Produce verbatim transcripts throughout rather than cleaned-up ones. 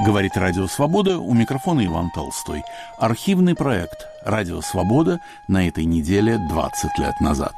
Говорит Радио Свобода, у микрофона Иван Толстой. Архивный проект «Радио Свобода» на этой неделе двадцать лет назад.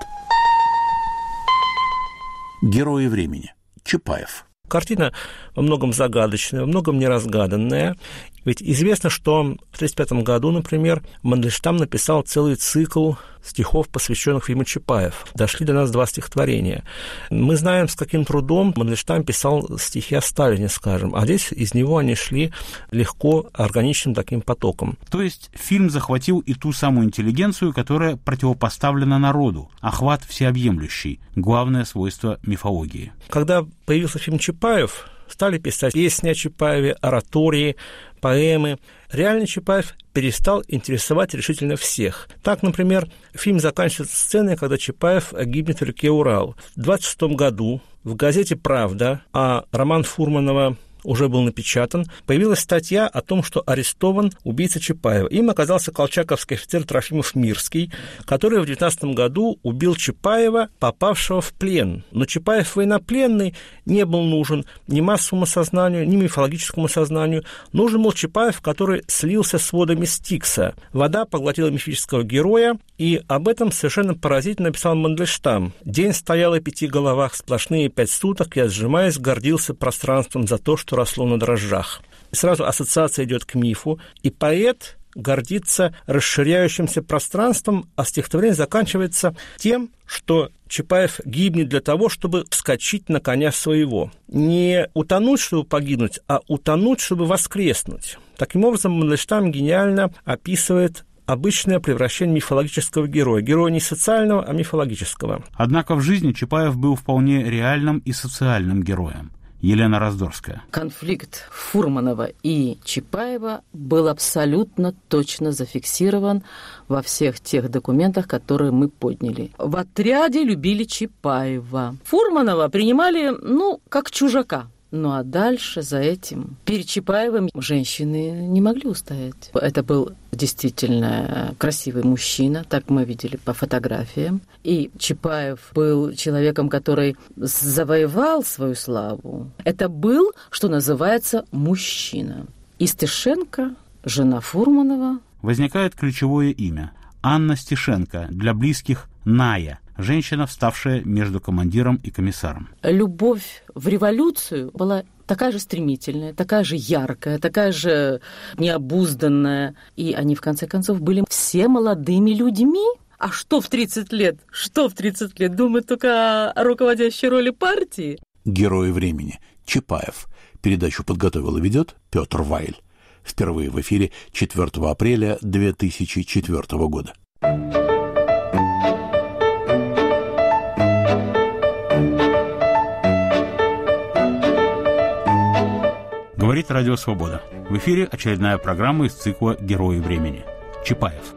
Герои времени. Чапаев. Картина во многом загадочная, во многом неразгаданная. Ведь известно, что в тысяча девятьсот тридцать пятом году, например, Мандельштам написал целый цикл стихов, посвященных фильму «Чапаев». Дошли до нас два стихотворения. Мы знаем, с каким трудом Мандельштам писал стихи о Сталине, скажем, а здесь из него они шли легко, органичным таким потоком. То есть фильм захватил и ту самую интеллигенцию, которая противопоставлена народу, охват всеобъемлющий, главное свойство мифологии. Когда появился фильм «Чапаев», стали писать песни о Чапаеве, оратории, поэмы. Реально Чапаев перестал интересовать решительно всех. Так, например, фильм заканчивается сценой, когда Чапаев гибнет в реке Урал. В двадцать шестом году в газете «Правда», а роман Фурманова уже был напечатан, появилась статья о том, что арестован убийца Чапаева. Им оказался колчаковский офицер Трофимов Мирский, который в девятнадцатом году убил Чапаева, попавшего в плен. Но Чапаев военнопленный не был нужен ни массовому сознанию, ни мифологическому сознанию. Нужен был Чапаев, который слился с водами Стикса. Вода поглотила мифического героя, и об этом совершенно поразительно написал Мандельштам. «День стоял о пяти головах, сплошные пять суток, я, сжимаясь, гордился пространством за то, что росло на дрожжах». И сразу ассоциация идет к мифу, и поэт гордится расширяющимся пространством, а стихотворение заканчивается тем, что Чапаев гибнет для того, чтобы вскочить на коня своего. Не утонуть, чтобы погибнуть, а утонуть, чтобы воскреснуть. Таким образом, Мандельштам гениально описывает обычное превращение мифологического героя. Героя не социального, а мифологического. Однако в жизни Чапаев был вполне реальным и социальным героем. Елена Раздорская. Конфликт Фурманова и Чапаева был абсолютно точно зафиксирован во всех тех документах, которые мы подняли. В отряде любили Чапаева. Фурманова принимали, ну, как чужака. Ну а дальше за этим перед Чапаевым женщины не могли устоять. Это был действительно красивый мужчина, так мы видели по фотографиям. И Чапаев был человеком, который завоевал свою славу. Это был, что называется, мужчина. И Стешенко, жена Фурманова. Возникает ключевое имя – Анна Стешенко, для близких – Ная. Женщина, вставшая между командиром и комиссаром. Любовь в революцию была такая же стремительная, такая же яркая, такая же необузданная. И они, в конце концов, были все молодыми людьми. А что в тридцать лет? Что в тридцать лет? Думают только о руководящей роли партии. Герои времени. Чапаев. Передачу подготовил и ведет Петр Вайль. Впервые в эфире четвёртого апреля две тысячи четвёртого года. Говорит Радио Свобода. В эфире очередная программа из цикла «Герои времени». Чапаев.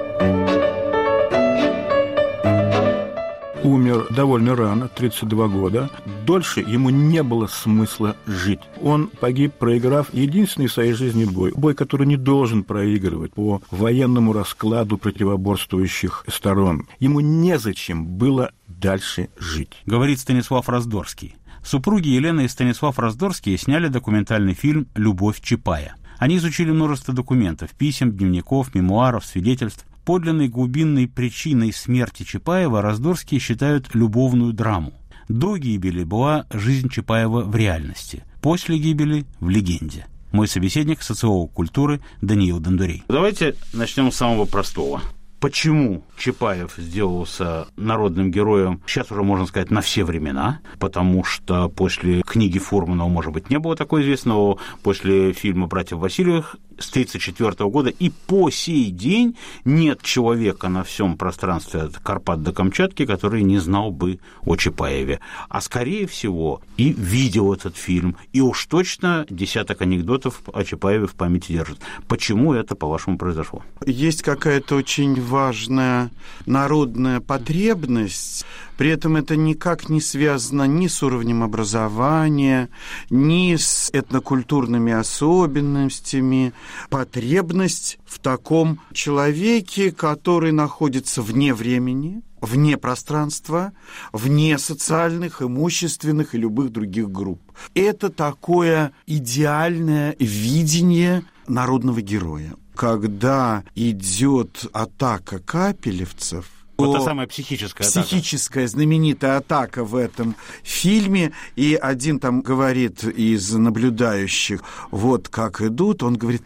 Умер довольно рано, тридцать два года. Дольше ему не было смысла жить. Он погиб, проиграв единственный в своей жизни бой. Бой, который не должен проигрывать по военному раскладу противоборствующих сторон. Ему незачем было дальше жить. Говорит Станислав Раздорский. Супруги Елена и Станислав Раздорские сняли документальный фильм «Любовь Чапая». Они изучили множество документов, писем, дневников, мемуаров, свидетельств. Подлинной глубинной причиной смерти Чапаева Раздорские считают любовную драму. До гибели была жизнь Чапаева в реальности, после гибели – в легенде. Мой собеседник – социолог культуры Даниил Дондурей. Давайте начнем с самого простого. Почему Чапаев сделался народным героем, сейчас уже можно сказать, на все времена, потому что после книги Фурманова, может быть, не было такого известного, после фильма «Братьев Васильевых» с тридцать четвёртого года и по сей день нет человека на всем пространстве от Карпат до Камчатки, который не знал бы о Чапаеве. А скорее всего и видел этот фильм, и уж точно десяток анекдотов о Чапаеве в памяти держит. Почему это, по-вашему, произошло? Есть какая-то очень важная народная потребность, при этом это никак не связано ни с уровнем образования, ни с этнокультурными особенностями. Потребность в таком человеке, который находится вне времени, вне пространства, вне социальных, имущественных и любых других групп. Это такое идеальное видение народного героя. Когда идет атака капелевцев, вот та самая психическая атака. Психическая знаменитая атака в этом фильме. И один там говорит из наблюдающих, вот как идут, он говорит,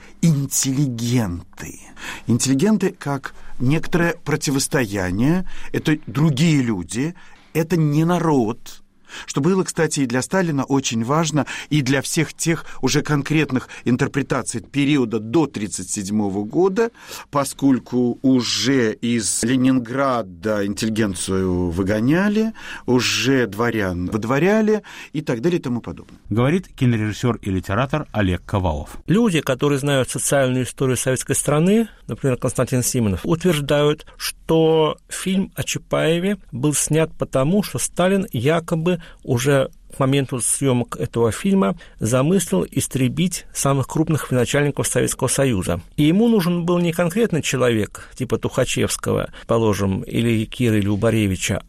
интеллигенты. Интеллигенты как некоторое противостояние, это другие люди, это не народ. Что было, кстати, и для Сталина очень важно, и для всех тех уже конкретных интерпретаций периода до тысяча девятьсот тридцать седьмого года, поскольку уже из Ленинграда интеллигенцию выгоняли, уже дворян выдворяли и так далее и тому подобное. Говорит кинорежиссер и литератор Олег Ковалов. Люди, которые знают социальную историю советской страны, например, Константин Симонов, утверждают, что фильм о Чапаеве был снят потому, что Сталин якобы уже к моменту съемок этого фильма замыслил истребить самых крупных военачальников Советского Союза. И ему нужен был не конкретный человек, типа Тухачевского, положим, или Кира, или Убаревича,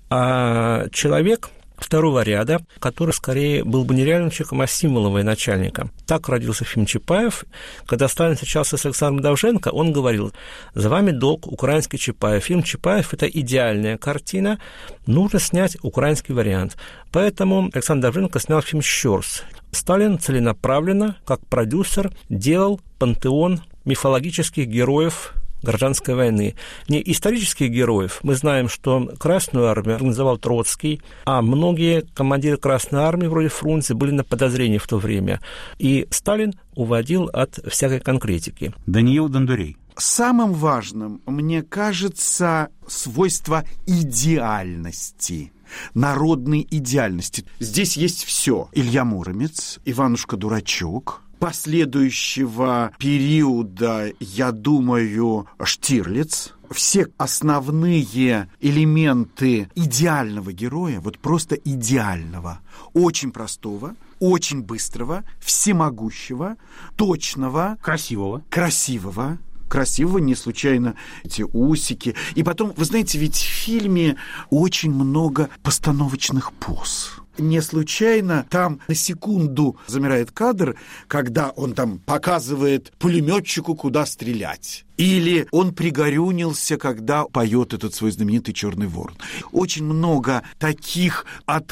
а человек второго ряда, который скорее был бы не реальным человеком, а символом военачальника. Так родился фильм «Чапаев». Когда Сталин встречался с Александром Довженко, он говорил: «За вами долг, украинский Чапаев». Фильм «Чапаев» — это идеальная картина, нужно снять украинский вариант. Поэтому Александр Довженко снял фильм «Щорс». Сталин целенаправленно, как продюсер, делал пантеон мифологических героев гражданской войны. Не исторических героев. Мы знаем, что Красную армию организовал Троцкий, а многие командиры Красной армии, вроде Фрунзе, были на подозрении в то время. И Сталин уводил от всякой конкретики. Даниил Дондурей. Самым важным, мне кажется, свойство идеальности. Народной идеальности. Здесь есть все. Илья Муромец, Иванушка-дурачок, последующего периода, я думаю, Штирлиц. Все основные элементы идеального героя, вот просто идеального, очень простого, очень быстрого, всемогущего, точного, красивого, красивого, красивого, не случайно эти усики. И потом, вы знаете, ведь в фильме очень много постановочных поз. Не случайно там на секунду замирает кадр, когда он там показывает пулеметчику, куда стрелять. Или он пригорюнился, когда поет этот свой знаменитый «Черный ворон». Очень много таких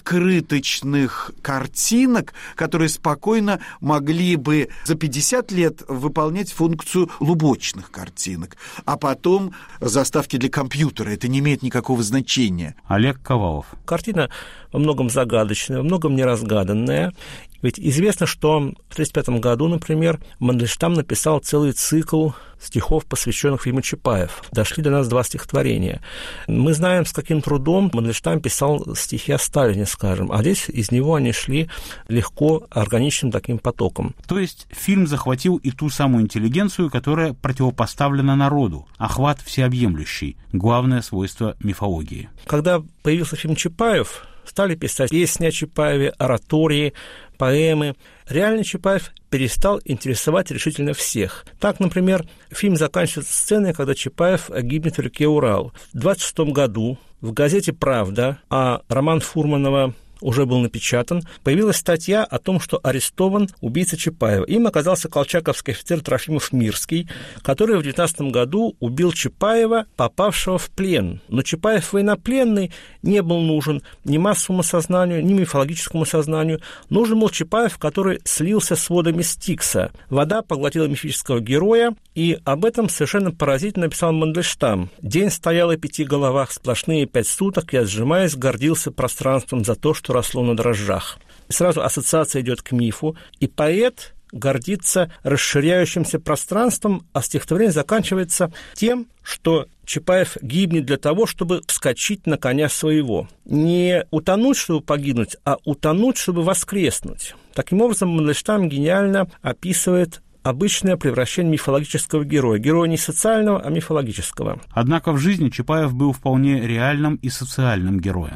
открыточных картинок, которые спокойно могли бы за пятьдесят лет выполнять функцию лубочных картинок. А потом заставки для компьютера. Это не имеет никакого значения. Олег Ковалов. Картина во многом загадочная, во многом неразгаданная. Ведь известно, что в тысяча девятьсот тридцать пятом году, например, Мандельштам написал целый цикл стихов, посвященных фильму «Чапаев». Дошли до нас два стихотворения. Мы знаем, с каким трудом Мандельштам писал стихи о Сталине, скажем, а здесь из него они шли легко, органичным таким потоком. То есть фильм захватил и ту самую интеллигенцию, которая противопоставлена народу, охват всеобъемлющий, главное свойство мифологии. Когда появился фильм «Чапаев», стали писать песни о Чапаеве, оратории, поэмы. Реально Чапаев перестал интересовать решительно всех. Так, например, фильм заканчивается сценой, когда Чапаев гибнет в реке Урал. В двадцать шестом году в газете «Правда», а роман Фурманова уже был напечатан, появилась статья о том, что арестован убийца Чапаева. Им оказался колчаковский офицер Трофимов Мирский, который в девятнадцатом году убил Чапаева, попавшего в плен. Но Чапаев военнопленный не был нужен ни массовому сознанию, ни мифологическому сознанию. Нужен был Чапаев, который слился с водами Стикса. Вода поглотила мифического героя, и об этом совершенно поразительно написал Мандельштам. «День стоял о пяти головах, сплошные пять суток, я, сжимаясь, гордился пространством за то, что росло на дрожжах». Сразу ассоциация идет к мифу, и поэт гордится расширяющимся пространством, а стихотворение заканчивается тем, что Чапаев гибнет для того, чтобы вскочить на коня своего. Не утонуть, чтобы погибнуть, а утонуть, чтобы воскреснуть. Таким образом, Мандельштам гениально описывает обычное превращение мифологического героя. Героя не социального, а мифологического. Однако в жизни Чапаев был вполне реальным и социальным героем.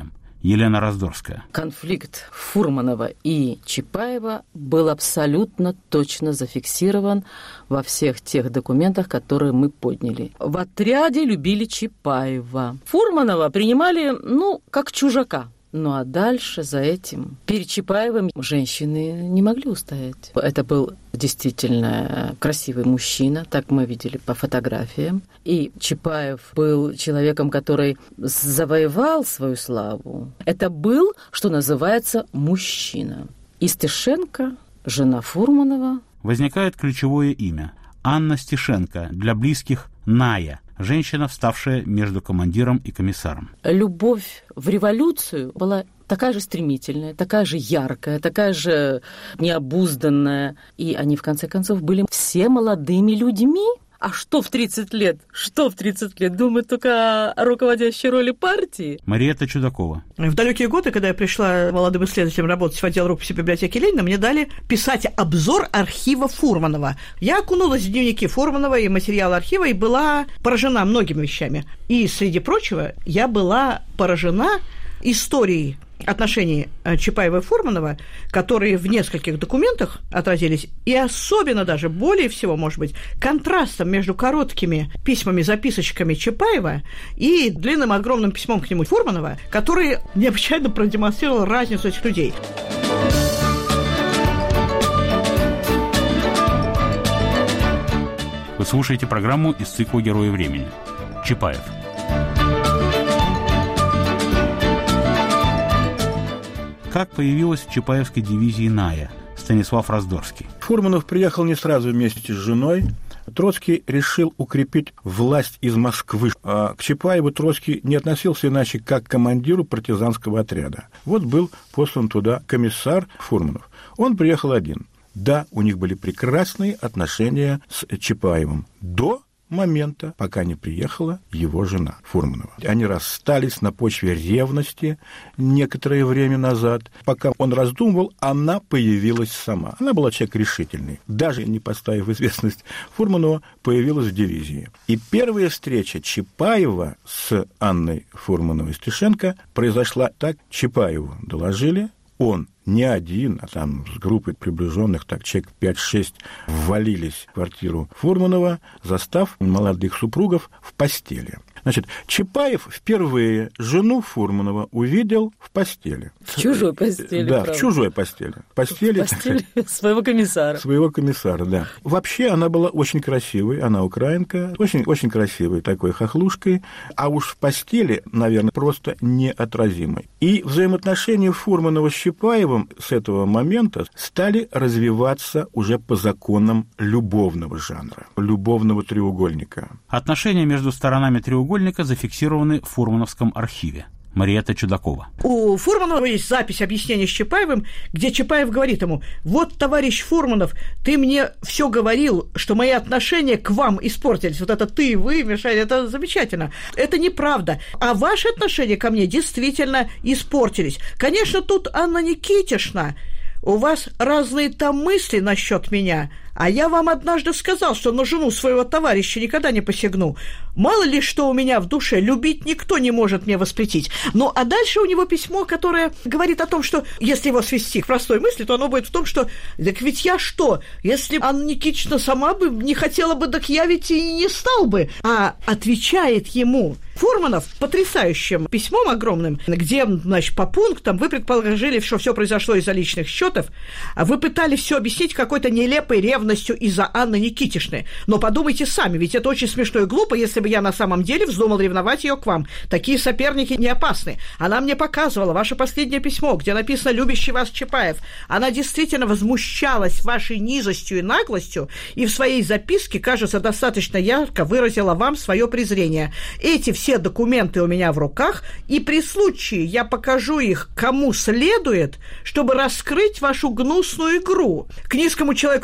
Елена Раздорская. Конфликт Фурманова и Чапаева был абсолютно точно зафиксирован во всех тех документах, которые мы подняли. В отряде любили Чапаева. Фурманова принимали, ну, как чужака. Ну а дальше за этим перед Чапаевым женщины не могли устоять. Это был действительно красивый мужчина, так мы видели по фотографиям. И Чапаев был человеком, который завоевал свою славу. Это был, что называется, мужчина. И Стешенко, жена Фурманова. Возникает ключевое имя – Анна Стешенко, для близких Ная. Женщина, вставшая между командиром и комиссаром. Любовь в революцию была такая же стремительная, такая же яркая, такая же необузданная. И они, в конце концов, были все молодыми людьми. А что в тридцать лет? Что в тридцать лет? Думают только о руководящей роли партии. Мариэтта Чудакова. В далекие годы, когда я пришла молодым исследователем работать в отдел рукописи библиотеки Ленина, мне дали писать обзор архива Фурманова. Я окунулась в дневники Фурманова и материалы архива и была поражена многими вещами. И, среди прочего, я была поражена историей отношений Чапаева и Фурманова, которые в нескольких документах отразились, и особенно даже, более всего, может быть, контрастом между короткими письмами-записочками Чапаева и длинным огромным письмом к нему Фурманова, который необычайно продемонстрировал разницу этих людей. Вы слушаете программу из цикла «Герои времени». Чапаев. Как появилась в Чапаевской дивизии Ная? Станислав Раздорский. Фурманов приехал не сразу вместе с женой. Троцкий решил укрепить власть из Москвы. А к Чапаеву Троцкий не относился иначе, как к командиру партизанского отряда. Вот был послан туда комиссар Фурманов. Он приехал один. Да, у них были прекрасные отношения с Чапаевым до момента, пока не приехала его жена Фурманова. Они расстались на почве ревности некоторое время назад. Пока он раздумывал, она появилась сама. Она была человек решительный. Даже не поставив в известность Фурманова, появилась в дивизии. И первая встреча Чапаева с Анной Фурмановой-Стешенко произошла так. Чапаеву доложили, он не один, а там с группой приближенных, так человек пять-шесть, ввалились в квартиру Фурманова, застав молодых супругов в постели. Значит, Чапаев впервые жену Фурманова увидел в постели. В чужой постели, Да, правда. в чужой постели. Постели, в постели своего комиссара. Своего комиссара, да. Вообще она была очень красивой, она украинка, очень, очень красивой такой хохлушкой, а уж в постели, наверное, просто неотразимой. И взаимоотношения Фурманова с Чапаевым с этого момента стали развиваться уже по законам любовного жанра, любовного треугольника. Отношения между сторонами треугольника зафиксированы в Фурмановском архиве. Мариэтта Чудакова. У Фурманова есть запись объяснения с Чапаевым, где Чапаев говорит ему: вот, товарищ Фурманов, ты мне все говорил, что мои отношения к вам испортились. Вот это ты, вы, мешали, это замечательно. Это неправда. А ваши отношения ко мне действительно испортились. Конечно, тут, Анна Никитишна, у вас разные там мысли насчет меня, а я вам однажды сказал, что на жену своего товарища никогда не посягну. Мало ли что у меня в душе, любить никто не может мне воспретить. Ну, а дальше у него письмо, которое говорит о том, что если его свести к простой мысли, то оно будет в том, что «так ведь я что? Если Анна Никитична сама бы не хотела бы, так я ведь и не стал бы». А отвечает ему Фурманов потрясающим письмом огромным, где, значит, по пунктам вы предположили, что все произошло из-за личных счетов, а вы пытались все объяснить какой-то нелепой ревностью из-за Анны Никитишны. Но подумайте сами, ведь это очень смешно и глупо, если бы я на самом деле вздумал ревновать ее к вам. Такие соперники не опасны. Она мне показывала ваше последнее письмо, где написано «любящий вас Чапаев». Она действительно возмущалась вашей низостью и наглостью, и в своей записке, кажется, достаточно ярко выразила вам свое презрение. Эти все документы у меня в руках, и при случае я покажу их кому следует, чтобы раскрыть вашу гнусную игру. К низкому человеку ревновать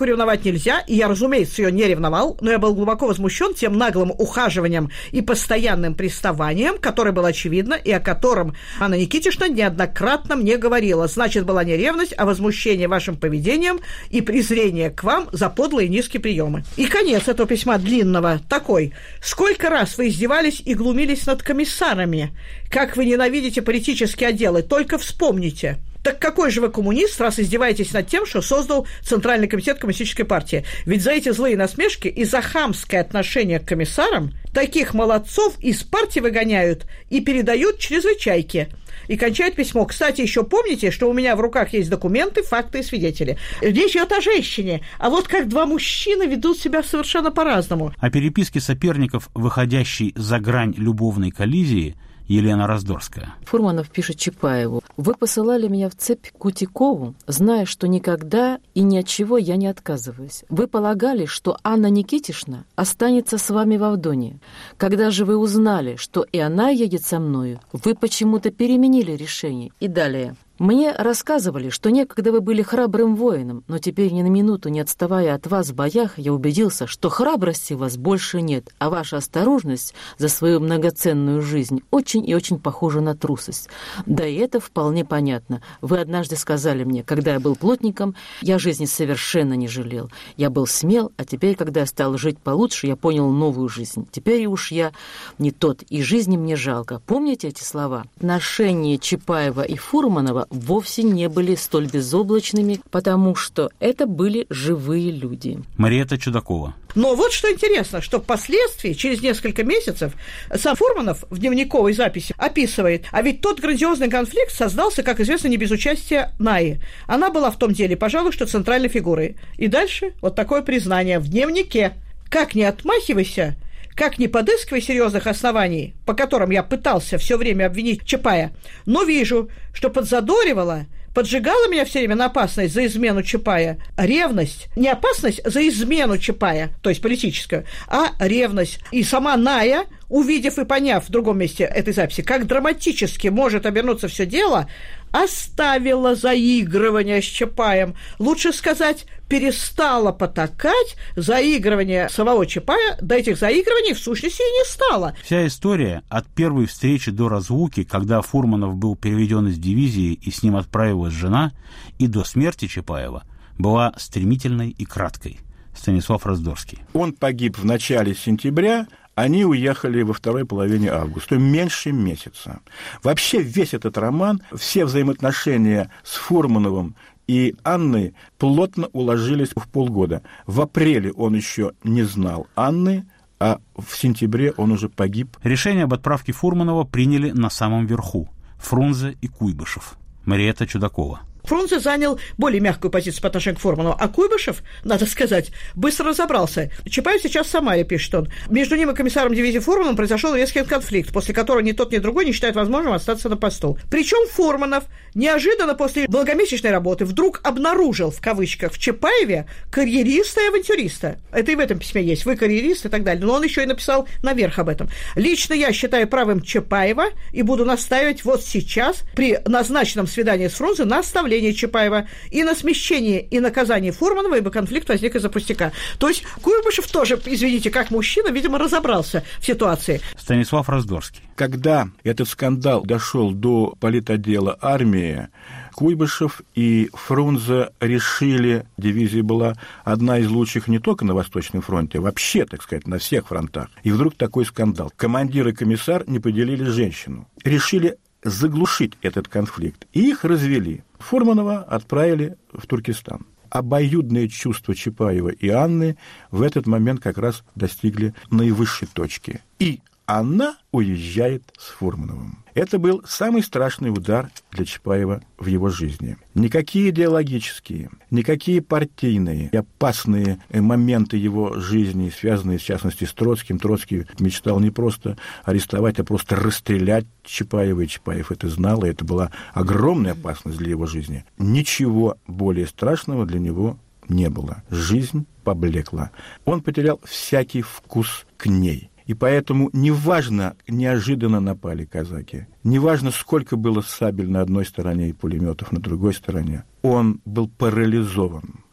нельзя, и я, разумеется, ее не ревновал, но я был глубоко возмущен тем наглым ухаживанием и постоянным приставанием, которое было очевидно, и о котором Анна Никитишна неоднократно мне говорила. Значит, была не ревность, а возмущение вашим поведением и презрение к вам за подлые низкие приемы. И конец этого письма длинного такой. Сколько раз вы издевались и глумились над комиссарами? Как вы ненавидите политические отделы? Только вспомните. Так какой же вы коммунист, раз издеваетесь над тем, что создал Центральный комитет Коммунистической партии? Ведь за эти злые насмешки и за хамское отношение к комиссарам таких молодцов из партии выгоняют и передают чрезвычайке. И кончает письмо. Кстати, еще помните, что у меня в руках есть документы, факты и свидетели. Речь идет о женщине. А вот как два мужчины ведут себя совершенно по-разному. О переписке соперников, выходящей за грань любовной коллизии, Елена Раздорская. Фурманов пишет Чапаеву: «Вы посылали меня в цепь к Кутикову, зная, что никогда и ни от чего я не отказываюсь. Вы полагали, что Анна Никитишна останется с вами в Авдоне. Когда же вы узнали, что и она едет со мною, вы почему-то переменили решение». И далее. «Мне рассказывали, что некогда вы были храбрым воином, но теперь ни на минуту не отставая от вас в боях, я убедился, что храбрости у вас больше нет, а ваша осторожность за свою многоценную жизнь очень и очень похожа на трусость. Да и это вполне понятно. Вы однажды сказали мне, когда я был плотником, я жизни совершенно не жалел. Я был смел, а теперь, когда я стал жить получше, я понял новую жизнь. Теперь уж я не тот, и жизни мне жалко». Помните эти слова? Отношения Чапаева и Фурманова вовсе не были столь безоблачными, потому что это были живые люди. Мариэтта Чудакова. Но вот что интересно, что впоследствии, через несколько месяцев, сам Фурманов в дневниковой записи описывает, а ведь тот грандиозный конфликт создался, как известно, не без участия Наи. Она была в том деле, пожалуй, что центральной фигурой. И дальше вот такое признание в дневнике. Как не отмахивайся, как не подыскивай серьезных оснований, по которым я пытался все время обвинить Чапая, но вижу, что подзадоривала, поджигала меня все время на опасность за измену Чапая. Ревность. Не опасность за измену Чапая, то есть политическую, а ревность. И сама Ная, увидев и поняв в другом месте этой записи, как драматически может обернуться все дело, оставила заигрывание с Чапаем. Лучше сказать, перестала потакать заигрывание самого Чапая, до этих заигрываний в сущности и не стало. Вся история от первой встречи до разлуки, когда Фурманов был переведен из дивизии и с ним отправилась жена, и до смерти Чапаева, была стремительной и краткой. Станислав Раздорский. Он погиб в начале сентября, они уехали во второй половине августа, меньше месяца. Вообще весь этот роман, все взаимоотношения с Фурмановым и Анной плотно уложились в полгода. В апреле он еще не знал Анны, а в сентябре он уже погиб. Решение об отправке Фурманова приняли на самом верху – Фрунзе и Куйбышев. Мариэтта Чудакова. Фрунзе занял более мягкую позицию по отношению к Фурманову, а Куйбышев, надо сказать, быстро разобрался. Чапаев сейчас в Самаре, пишет он. Между ним и комиссаром дивизии Фурмановым произошел резкий конфликт, после которого ни тот, ни другой не считает возможным остаться на посту. Причем Фурманов неожиданно после многомесячной работы вдруг обнаружил, в кавычках, в Чапаеве карьериста и авантюриста. Это и в этом письме есть. Вы карьерист и так далее. Но он еще и написал наверх об этом. Лично я считаю правым Чапаева и буду настаивать вот сейчас при назначенном свидании с Фрунзе на оставление Чапаева и на смещение и наказание Фурманова, ибо конфликт возник из-за пустяка. То есть Куйбышев тоже, извините, как мужчина, видимо, разобрался в ситуации. Станислав Раздорский. Когда этот скандал дошел до политотдела армии, Куйбышев и Фрунзе решили, дивизия была одна из лучших не только на Восточном фронте, а вообще, так сказать, на всех фронтах. И вдруг такой скандал. Командир и комиссар не поделили женщину. Решили заглушить этот конфликт. И их развели. Фурманова отправили в Туркестан. Обоюдные чувства Чапаева и Анны в этот момент как раз достигли наивысшей точки. И она уезжает с Фурмановым. Это был самый страшный удар для Чапаева в его жизни. Никакие идеологические, никакие партийные и опасные моменты его жизни, связанные, в частности, с Троцким. Троцкий мечтал не просто арестовать, а просто расстрелять Чапаева, и Чапаев это знал, и это была огромная опасность для его жизни. Ничего более страшного для него не было. Жизнь поблекла. Он потерял всякий вкус к ней. И поэтому неважно, неожиданно напали казаки, неважно, сколько было сабель на одной стороне и пулеметов на другой стороне, он был парализован.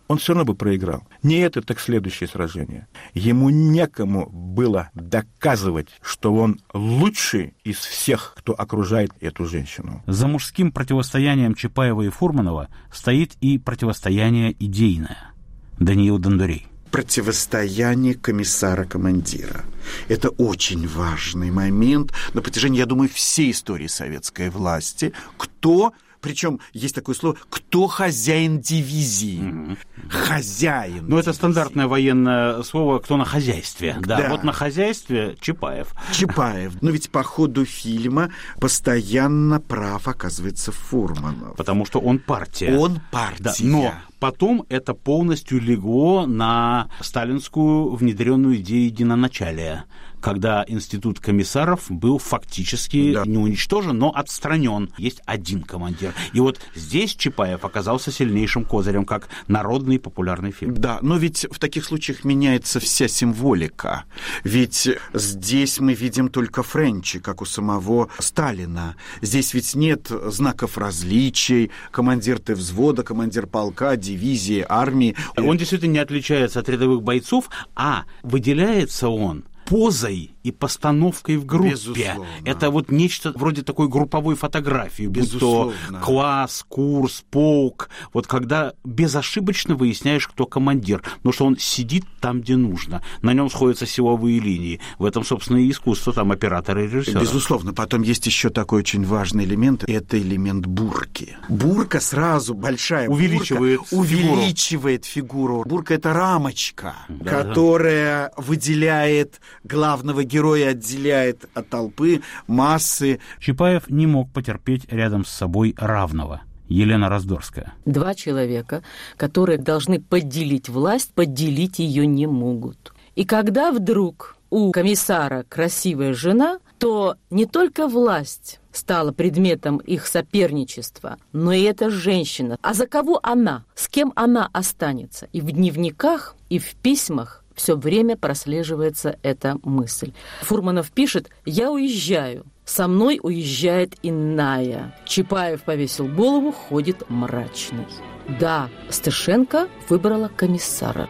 он все равно бы проиграл. Не это, так следующее сражение. Ему некому было доказывать, что он лучший из всех, кто окружает эту женщину. За мужским противостоянием Чапаева и Фурманова стоит и противостояние идейное. Даниил Дондурей. Противостояние комиссара-командира. Это очень важный момент на протяжении, я думаю, всей истории советской власти. Кто... Причем есть такое слово, кто хозяин дивизии? Mm-hmm. Хозяин. Ну, это стандартное военное слово, кто на хозяйстве. Да. да, вот на хозяйстве Чапаев. Чапаев. Но ведь по ходу фильма постоянно прав оказывается Фурманов. Потому что он партия. Он партия. Да, но потом это полностью легло на сталинскую внедренную идею единоначалия, когда институт комиссаров был фактически да. не уничтожен, но отстранен. Есть один командир. И вот здесь Чапаев оказался сильнейшим козырем, как народный популярный фильм. Да, но ведь в таких случаях меняется вся символика. Ведь здесь мы видим только Френчи, как у самого Сталина. Здесь ведь нет знаков различий. Командир ты взвода, командир полка, дивизии, армии. Он действительно не отличается от рядовых бойцов, а выделяется он позой и постановкой в группе. Безусловно. Это вот нечто вроде такой групповой фотографии, будь то класс, курс, полк. Вот когда безошибочно выясняешь, кто командир, потому что он сидит там, где нужно. На нем сходятся силовые линии. В этом, собственно, и искусство там оператора и режиссера. Безусловно. Потом есть еще такой очень важный элемент. Это элемент бурки. Бурка сразу большая. Увеличивает бурка, увеличивает фигуру. Бурка — это рамочка, да, которая да. выделяет главного героя, отделяет от толпы, массы. Чапаев не мог потерпеть рядом с собой равного. Елена Раздорская. Два человека, которые должны поделить власть, поделить ее не могут. И когда вдруг у комиссара красивая жена, то не только власть стала предметом их соперничества, но и эта женщина. А за кого она? С кем она останется? И в дневниках, и в письмах все время прослеживается эта мысль. Фурманов пишет: «Я уезжаю. Со мной уезжает иная». Чапаев повесил голову, ходит мрачный. Да, Стешенко выбрала комиссара.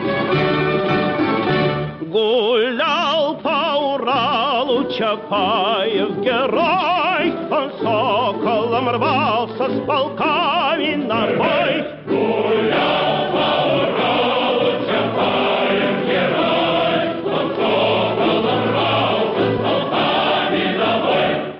Гулял по Уралу Чапаев герой, он соколом рвался с полками на бой. Гулял по Уралу Чапаев герой, он соколом рвался с полками на бой.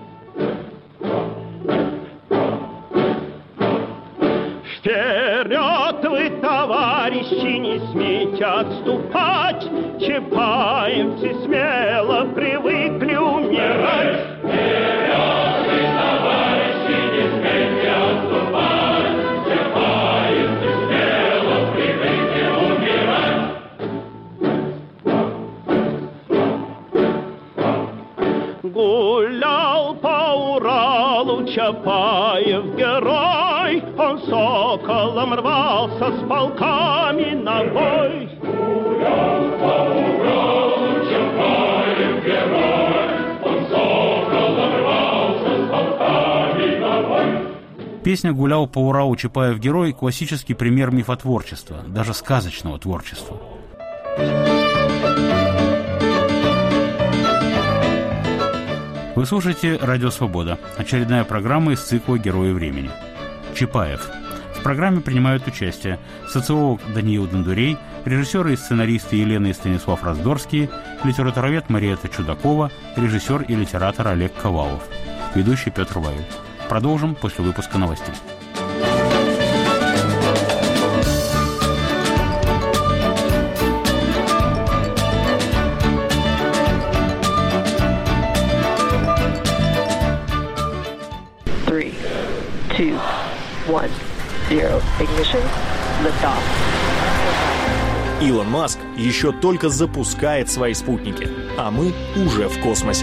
Вперед вы, товарищи, не смейте отступать, чапаевцы смело привыкли умирать. Вперед вы, товарищи, не смейте отступать, чапаевцы смело привыкли умирать. Гулял по Уралу Чапаев герой, он соколом рвался с полками на бой. Гулял по Уралу Чапаев герой, он соколом рвался с полками на бой. Песня «Гулял по Уралу Чапаев герой» — классический пример мифотворчества, даже сказочного творчества. Вы слушаете «Радио Свобода», очередная программа из цикла «Герои времени». Чапаев. В программе принимают участие социолог Даниил Дондурей, режиссеры и сценаристы Елена и Станислав Раздорские, литературовед Мариэтта Чудакова, режиссер и литератор Олег Ковалов, ведущий Петр Вавиль. Продолжим после выпуска новостей. One, zero, ignition, liftoff. Илон Маск еще только запускает свои спутники, а мы уже в космосе.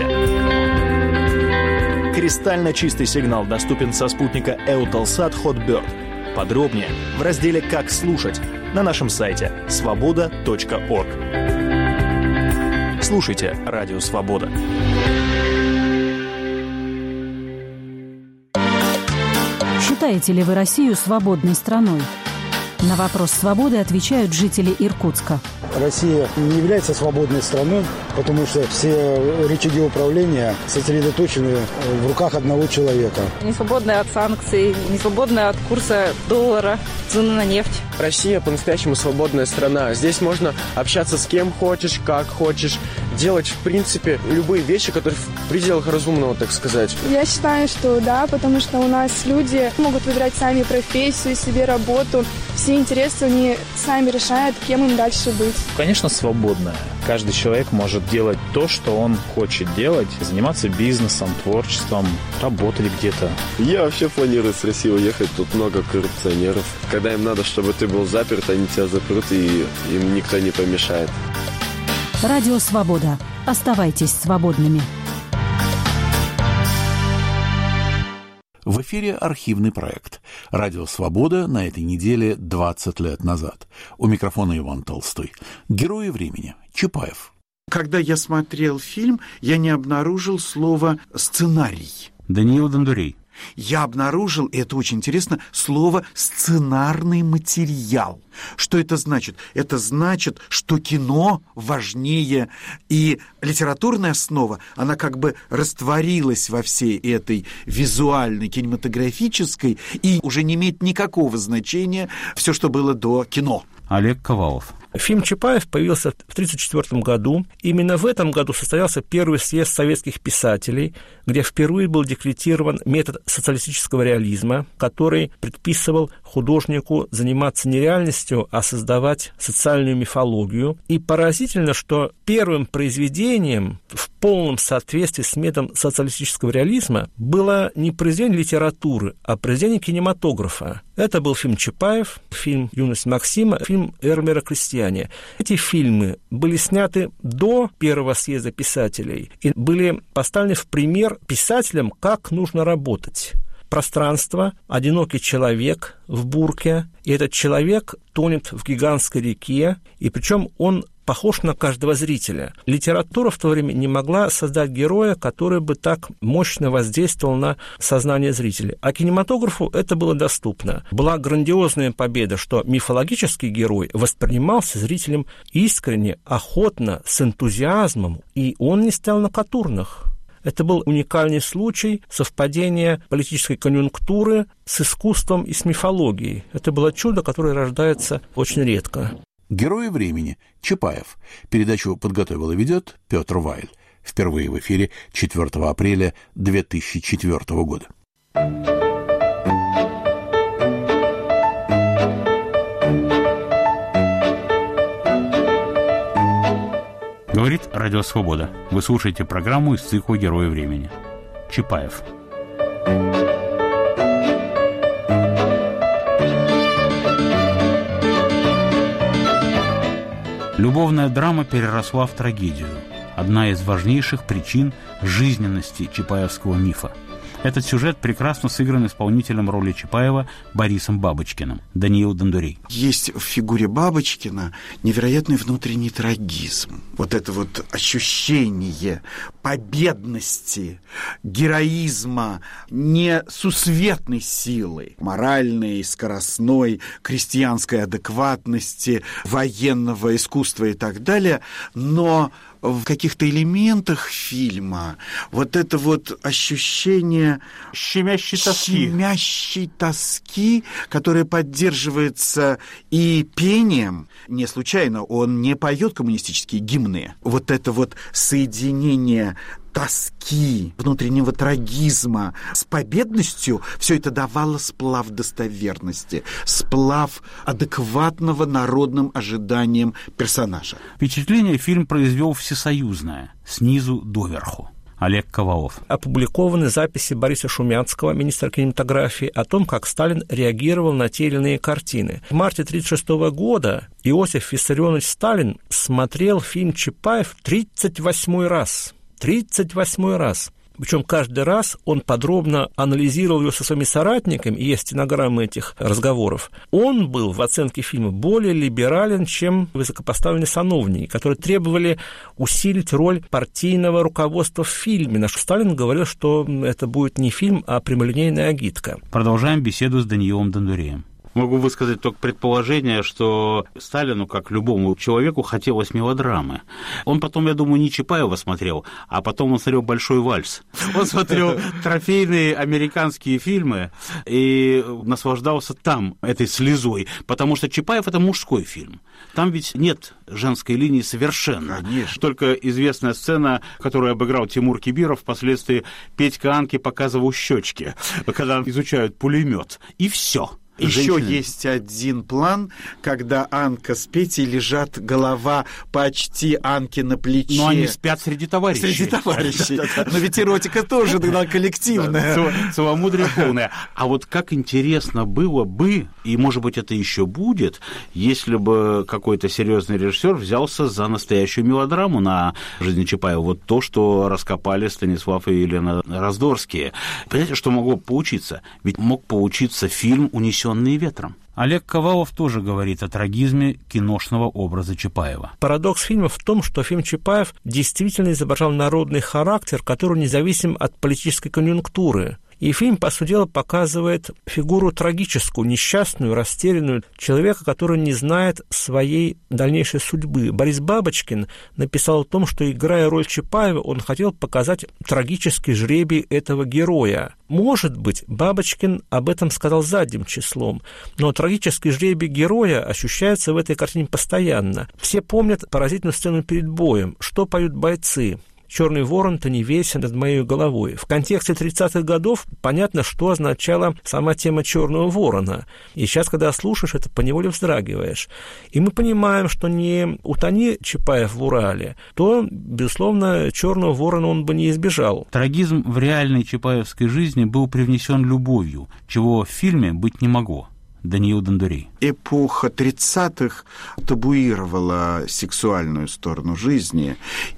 Кристально чистый сигнал доступен со спутника Eutelsat Hotbird. Подробнее в разделе «Как слушать» на нашем сайте свобода точка орг. Слушайте Радио Свобода. Считаете ли вы Россию свободной страной? На вопрос свободы отвечают жители Иркутска. Россия не является свободной страной, потому что все рычаги управления сосредоточены в руках одного человека. Не свободная от санкций, не свободная от курса доллара, цены на нефть. Россия по-настоящему свободная страна. Здесь можно общаться с кем хочешь, как хочешь, делать, в принципе, любые вещи, которые в пределах разумного, так сказать. Я считаю, что да, потому что у нас люди могут выбирать сами профессию, себе работу. Все интересы они сами решают, кем им дальше быть. Конечно, свободная. Каждый человек может делать то, что он хочет делать, заниматься бизнесом, творчеством, работать где-то. Я вообще планирую с России уехать, тут много коррупционеров. Когда им надо, чтобы ты был заперт, они тебя запрут, и им никто не помешает. Радио «Свобода». Оставайтесь свободными. В эфире архивный проект. Радио «Свобода» на этой неделе двадцать лет назад. У микрофона Иван Толстой. Герои времени. Чапаев. Когда я смотрел фильм, я не обнаружил слово «сценарий». Даниил Дондурей. Я обнаружил, и это очень интересно, слово «сценарный материал». Что это значит? Это значит, что кино важнее, и литературная основа, она как бы растворилась во всей этой визуальной, кинематографической, и уже не имеет никакого значения все, что было до кино. Олег Ковалов. Фильм «Чапаев» появился в тысяча девятьсот тридцать четвёртом году. Именно в этом году состоялся первый съезд советских писателей, где впервые был декретирован метод социалистического реализма, который предписывал художнику заниматься не реальностью, а создавать социальную мифологию. И поразительно, что первым произведением в полном соответствии с методом социалистического реализма было не произведение литературы, а произведение кинематографа. Это был фильм «Чапаев», фильм «Юность Максима», фильм Эрмера «Крестьяне». Эти фильмы были сняты до первого съезда писателей и были поставлены в пример писателям, как нужно работать. Пространство, одинокий человек в бурке, и этот человек тонет в гигантской реке, и причем он похож на каждого зрителя. Литература в то время не могла создать героя, который бы так мощно воздействовал на сознание зрителей. А кинематографу это было доступно. Была грандиозная победа, что мифологический герой воспринимался зрителем искренне, охотно, с энтузиазмом, и он не стоял на катурнах. Это был уникальный случай совпадения политической конъюнктуры с искусством и с мифологией. Это было чудо, которое рождается очень редко. Герои времени. Чапаев. Передачу подготовил и ведет Петр Вайль. Впервые в эфире четвёртого апреля две тысячи четвёртого года. Говорит Радио Свобода. Вы слушаете программу из цикла «Герои времени». Чапаев. Любовная драма переросла в трагедию. Одна из важнейших причин жизненности чапаевского мифа. Этот сюжет прекрасно сыгран исполнителем роли Чапаева Борисом Бабочкиным. Даниил Дондурей. Есть в фигуре Бабочкина невероятный внутренний трагизм. Вот это вот ощущение победности, героизма, несусветной силы, моральной, скоростной, крестьянской адекватности, военного искусства и так далее. Но в каких-то элементах фильма вот это вот ощущение щемящей тоски, щемящей тоски, которая поддерживается и пением. Не случайно он не поет коммунистические гимны. Вот это вот соединение тоски, внутреннего трагизма с победностью, все это давало сплав достоверности, сплав адекватного народным ожиданиям персонажа. Впечатление фильм произвел всесоюзное, снизу доверху. Олег Ковалов. Опубликованы записи Бориса Шумянского, министра кинематографии, о том, как Сталин реагировал на те или иные картины. В марте тысяча девятьсот тридцать шестого года Иосиф Виссарионович Сталин смотрел фильм «Чапаев» тридцать восьмой раз. тридцать восьмой раз. Причем каждый раз он подробно анализировал ее со своими соратниками, и есть стенограммы этих разговоров. Он был в оценке фильма более либерален, чем высокопоставленные сановники, которые требовали усилить роль партийного руководства в фильме. Наш Сталин говорил, что это будет не фильм, а прямолинейная агитка. Продолжаем беседу с Даниилом Дондуреем. Могу высказать только предположение, что Сталину, как любому человеку, хотелось мелодрамы. Он потом, я думаю, не Чапаева смотрел, а потом он смотрел «Большой вальс». Он смотрел трофейные американские фильмы и наслаждался там этой слезой, потому что Чапаев — это мужской фильм. Там ведь нет женской линии совершенно. Конечно. Только известная сцена, которую обыграл Тимур Кибиров, впоследствии Петька Анке показывал щечки, когда изучают пулемет. И все. Еще Женщины. есть один план, когда Анка с Петей лежат, голова почти Анки на плече. Но они спят среди товарищей. Среди товарищей. Но ведь эротика тоже тогда коллективная. Целомудрие полное. А вот как интересно было бы, и, может быть, это еще будет, если бы какой-то серьезный режиссер взялся за настоящую мелодраму на жизни Чапаева. Вот то, что раскопали Станислав и Елена Раздорские. Понимаете, что могло получиться? Ведь мог получиться фильм «Унесенный ветром». Олег Ковалов тоже говорит о трагизме киношного образа Чапаева. Парадокс фильма в том, что фильм Чапаев действительно изображал народный характер, который независим от политической конъюнктуры. И фильм, по сути дела, показывает фигуру трагическую, несчастную, растерянную, человека, который не знает своей дальнейшей судьбы. Борис Бабочкин написал о том, что, играя роль Чапаева, он хотел показать трагический жребий этого героя. Может быть, Бабочкин об этом сказал задним числом, но трагический жребий героя ощущается в этой картине постоянно. Все помнят поразительную сцену перед боем, что поют бойцы. «Черный ворон-то не весен над моей головой». В контексте тридцатых годов понятно, что означала сама тема «Черного ворона». И сейчас, когда слушаешь это, поневоле вздрагиваешь. И мы понимаем, что не утони Чапаев в Урале, то, безусловно, «Черного ворона» он бы не избежал. Трагизм в реальной чапаевской жизни был привнесен любовью, чего в фильме быть не могло. Даниил Дондурей. Эпоха тридцатых табуировала сексуальную сторону жизни,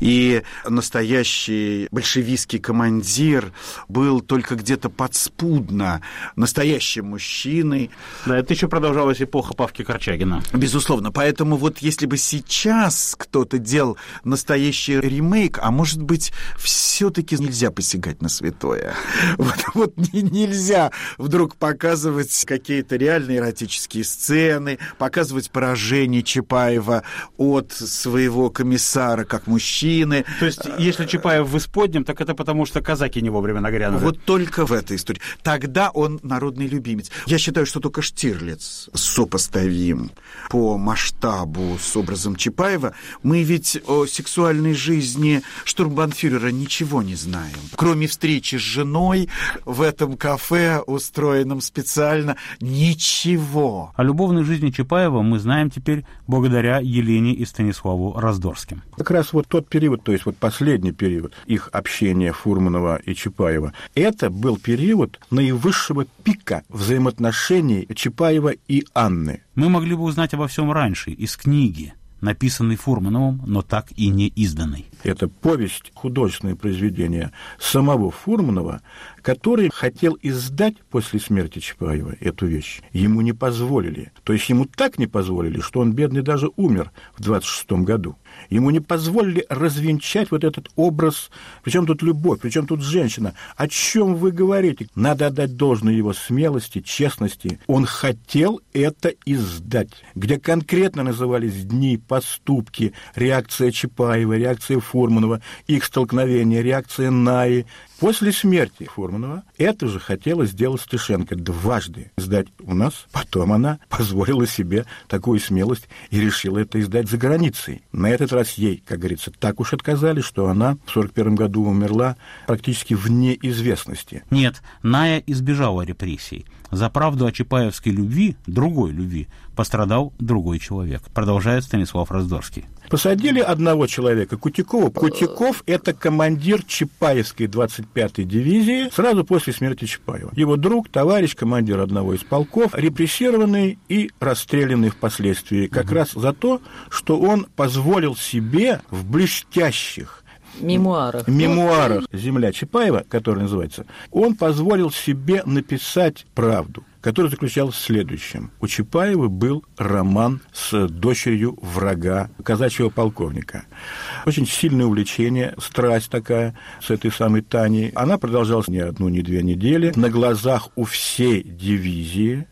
и настоящий большевистский командир был только где-то подспудно настоящим мужчиной. Да, это еще продолжалась эпоха Павки Корчагина. Безусловно. Поэтому вот если бы сейчас кто-то делал настоящий ремейк, а может быть, все-таки нельзя посягать на святое. Вот, вот нельзя вдруг показывать какие-то реальные эротические сцены, показывать поражение Чапаева от своего комиссара как мужчины. То есть, если Чапаев в исподнем, так это потому, что казаки не вовремя нагрянули. Вот только в этой истории. Тогда он народный любимец. Я считаю, что только Штирлиц сопоставим по масштабу с образом Чапаева. Мы ведь о сексуальной жизни штурмбанфюрера ничего не знаем. Кроме встречи с женой в этом кафе, устроенном специально, ничего. О любовной жизни Чапаева мы знаем теперь благодаря Елене и Станиславу Раздорским. Как раз вот тот период, то есть вот последний период их общения Фурманова и Чапаева, это был период наивысшего пика взаимоотношений Чапаева и Анны. Мы могли бы узнать обо всем раньше, из книги, написанный Фурмановым, но так и не изданный. Это повесть, художественное произведение самого Фурманова, который хотел издать после смерти Чапаева эту вещь. Ему не позволили. То есть ему так не позволили, что он, бедный, даже умер в двадцать шестом году. Ему не позволили развенчать вот этот образ. Причем тут любовь, причем тут женщина. О чем вы говорите? Надо отдать должное его смелости, честности. Он хотел это издать, где конкретно назывались дни, поступки, реакция Чапаева, реакция Фурманова, их столкновение, реакция Наи. После смерти Фурманова это же хотела сделать Стешенко дважды издать у нас. Потом она позволила себе такую смелость и решила это издать за границей. На этот раз ей, как говорится, так уж отказали, что она в сорок первом году умерла практически вне известности. Нет, Ная избежала репрессий. За правду о чапаевской любви, другой любви, пострадал другой человек. Продолжает Станислав Раздорский. Посадили одного человека, Кутякова. Кутяков – это командир Чапаевской двадцать пятой дивизии сразу после смерти Чапаева. Его друг, товарищ, командир одного из полков, репрессированный и расстрелянный впоследствии как угу. раз за то, что он позволил себе в блестящих мемуарах. мемуарах «Земля Чапаева», который называется, он позволил себе написать правду, которая заключалась в следующем. У Чапаева был роман с дочерью врага, казачьего полковника. Очень сильное увлечение, страсть такая с этой самой Таней. Она продолжалась не одну, не две недели. На глазах у всей дивизии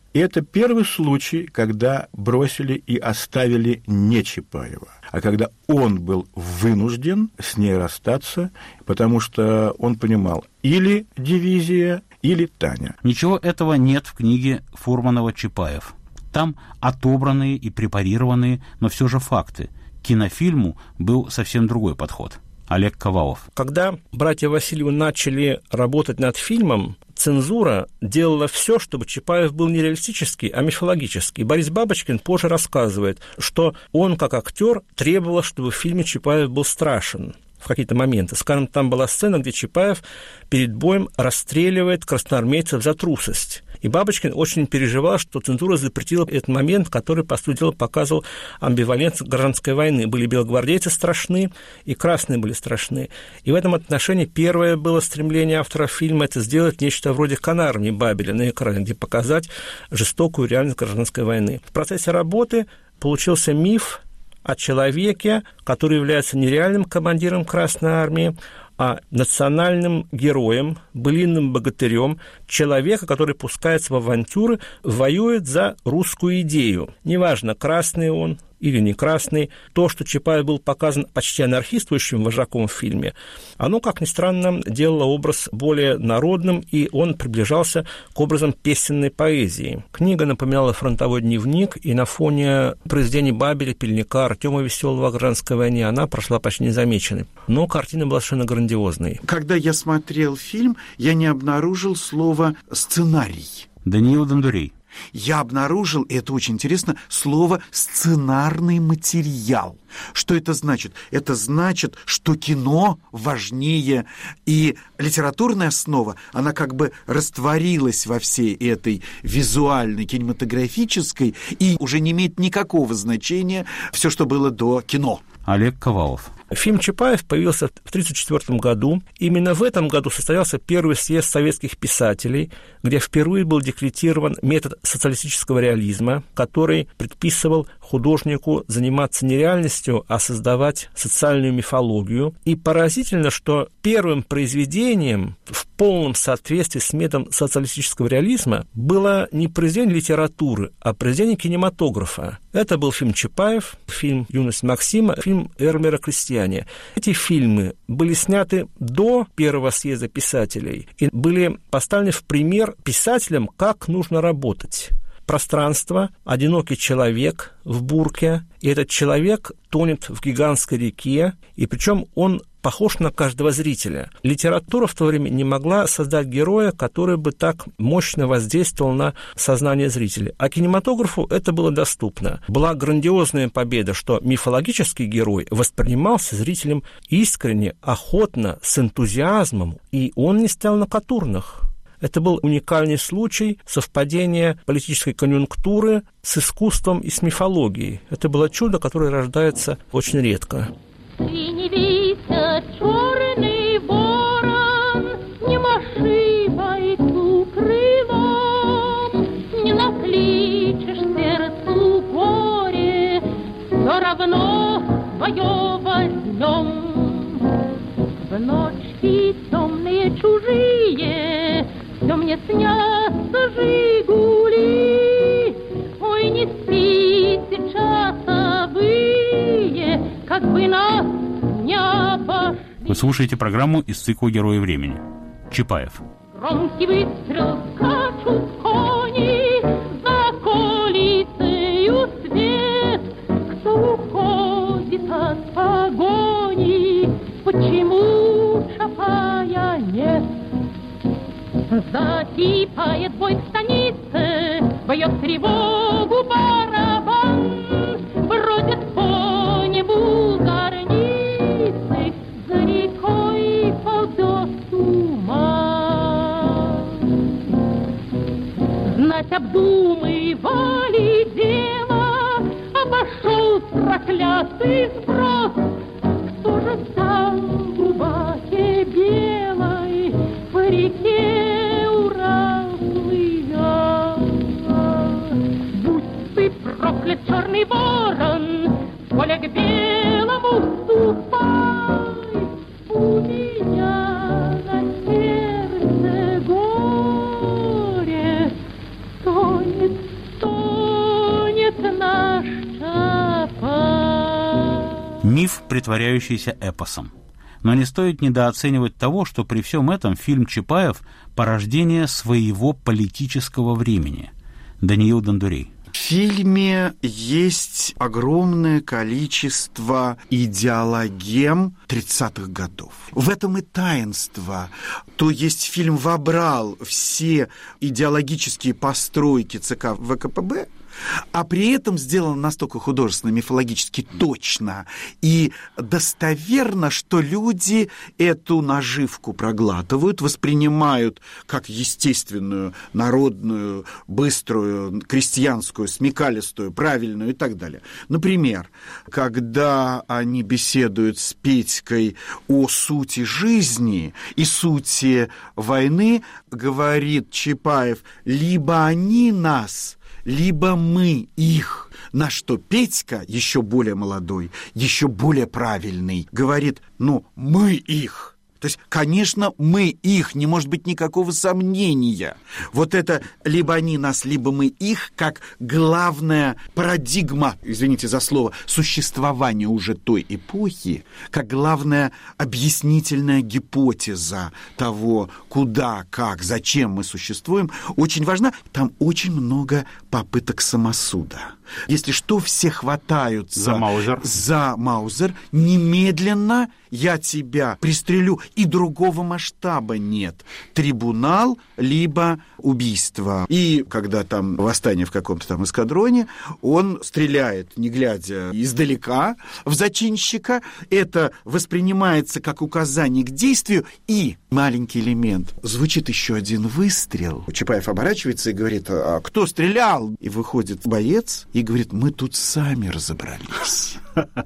И это первый случай, когда бросили и оставили не Чапаева, а когда он был вынужден с ней расстаться, потому что он понимал, или дивизия, или Таня. Ничего этого нет в книге Фурманова-Чапаев. Там отобранные и препарированные, но все же факты. К кинофильму был совсем другой подход. Олег Ковалов. Когда братья Васильевы начали работать над фильмом, цензура делала все, чтобы Чапаев был не реалистический, а мифологический. Борис Бабочкин позже рассказывает, что он, как актер, требовал, чтобы в фильме Чапаев был страшен в какие-то моменты. Скажем, там была сцена, где Чапаев перед боем расстреливает красноармейцев за трусость. И Бабочкин очень переживал, что цензура запретила этот момент, который, по сути дела, показывал амбивалентность гражданской войны. Были белогвардейцы страшны, и красные были страшны. И в этом отношении первое было стремление автора фильма – это сделать нечто вроде канарни Бабеля на экране, где показать жестокую реальность гражданской войны. В процессе работы получился миф о человеке, который является не реальным командиром Красной Армии, а национальным героем, былинным богатырем, человека, который пускается в авантюры, воюет за русскую идею. Неважно, красный он или не красный, то, что Чапаев был показан почти анархистующим вожаком в фильме, оно, как ни странно, делало образ более народным, и он приближался к образам песенной поэзии. Книга напоминала фронтовой дневник, и на фоне произведений Бабеля, Пельника, Артема Веселого о гражданской войне она прошла почти незамеченной. Но картина была совершенно грандиозной. Когда я смотрел фильм, я не обнаружил слово «сценарий». Даниил Дондурей. Я обнаружил, и это очень интересно, слово «сценарный материал». Что это значит? Это значит, что кино важнее, и литературная основа, она как бы растворилась во всей этой визуальной, кинематографической, и уже не имеет никакого значения все, что было до кино. Олег Ковалов. Фильм «Чапаев» появился в тысяча девятьсот тридцать четвёртом году. Именно в этом году состоялся первый съезд советских писателей, где впервые был декретирован метод социалистического реализма, который предписывал художнику заниматься не реальностью, а создавать социальную мифологию. И поразительно, что первым произведением в полном соответствии с методом социалистического реализма было не произведение литературы, а произведение кинематографа. Это был фильм «Чапаев», фильм «Юность Максима», фильм «Эрмера Крестьяне». Эти фильмы были сняты до первого съезда писателей и были поставлены в пример писателям, как нужно работать. Пространство, одинокий человек в бурке, и этот человек тонет в гигантской реке, и причем он похож на каждого зрителя. Литература в то время не могла создать героя, который бы так мощно воздействовал на сознание зрителя. А кинематографу это было доступно. Была грандиозная победа, что мифологический герой воспринимался зрителем искренне, охотно, с энтузиазмом, и он не стоял на катурнах. Это был уникальный случай совпадения политической конъюнктуры с искусством и с мифологией. Это было чудо, которое рождается очень редко. Синевися, черный ворон, не маши бойцу крылом, не накличешь сердцу горе, все равно свое возьмем. В ночи темные чужие, все мне снятся жигули. Ой, не спите часовые, как бы нас не обошли. Вы слушаете программу из цикла «Герои времени». Чапаев. Громкий выстрел, скачут кони, за колицею свет. Кто уходит от погони, почему Чапая нет? Затихает бой в станице, бьет тревогу барабан, бродят по небу зорницы, за рекой ползет туман. Знать обдумывали дело, обошел проклятый сброс. Кто же сам в рубахе белой по реке проклят черный ворон, поля к белому ступай, у меня на сердце горе стонет Миф, притворяющийся эпосом. Но не стоит недооценивать того, что при всем этом фильм Чапаев – порождение своего политического времени. Даниил Дондурей. В фильме есть огромное количество идеологем тридцатых годов. В этом и таинство. То есть фильм вобрал все идеологические постройки ЦК ВКПБ, а при этом сделан настолько художественно, мифологически точно и достоверно, что люди эту наживку проглатывают, воспринимают как естественную, народную, быструю, крестьянскую, смекалистую, правильную и так далее. Например, когда они беседуют с Петькой о сути жизни и сути войны, говорит Чапаев: либо они нас, либо мы их. На что Петька, еще более молодой, еще более правильный, говорит: ну, мы их. То есть, конечно, мы их, не может быть никакого сомнения. Вот это либо они нас, либо мы их, как главная парадигма, извините за слово, существования уже той эпохи, как главная объяснительная гипотеза того, куда, как, зачем мы существуем, очень важна. Там очень много попыток самосуда. Если что, все хватаются за Маузер. За Маузер. Немедленно я тебя пристрелю. И другого масштаба нет. Трибунал, либо убийство. И когда там восстание в каком-то там эскадроне, он стреляет, не глядя, издалека в зачинщика. Это воспринимается как указание к действию. И маленький элемент. Звучит еще один выстрел. Чапаев оборачивается и говорит: а кто стрелял? И выходит боец и говорит: мы тут сами разобрались.